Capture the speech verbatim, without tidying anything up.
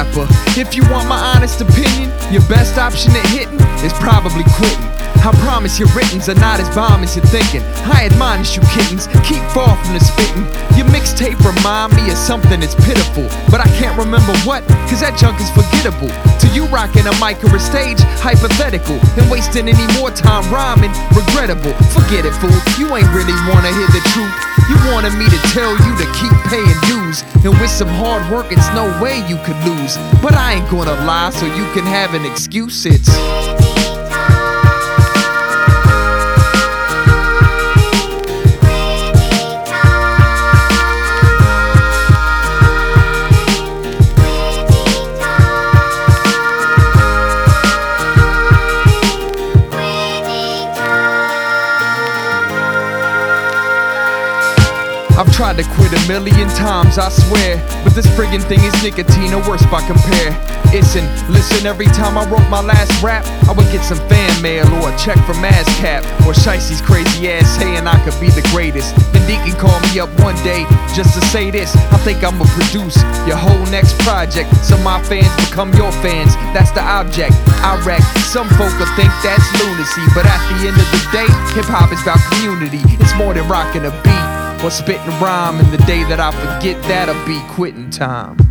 rapper. If you want my honest opinion, your best option at hitting is probably quitting. I promise your writtens are not as bomb as you're thinking. I admonish you kittens, keep far from the spitting. Your mixtape remind me of something that's pitiful, but I can't remember what, cause that junk is forgettable. To you rocking a mic or a stage, hypothetical, and wasting any more time rhyming, regrettable. Forget it, fool, you ain't really wanna hear the truth. You wanted me to tell you to keep paying dues, and with some hard work it's no way you could lose. But I ain't gonna lie so you can have an excuse. It's I've tried to quit a million times, I swear, but this friggin' thing is nicotine, or worse by compare. Listen, listen, every time I wrote my last rap, I would get some fan mail or a check from ASCAP, or Shicey's crazy ass saying I could be the greatest. Then Deacon called me up one day just to say this: I think I'ma produce your whole next project, so my fans become your fans. That's the object. I wreck. Some folk will think that's lunacy, but at the end of the day, hip hop is about community. It's more than rocking a beat or spitting rhyme, and the day that I forget, that'll be quitting time.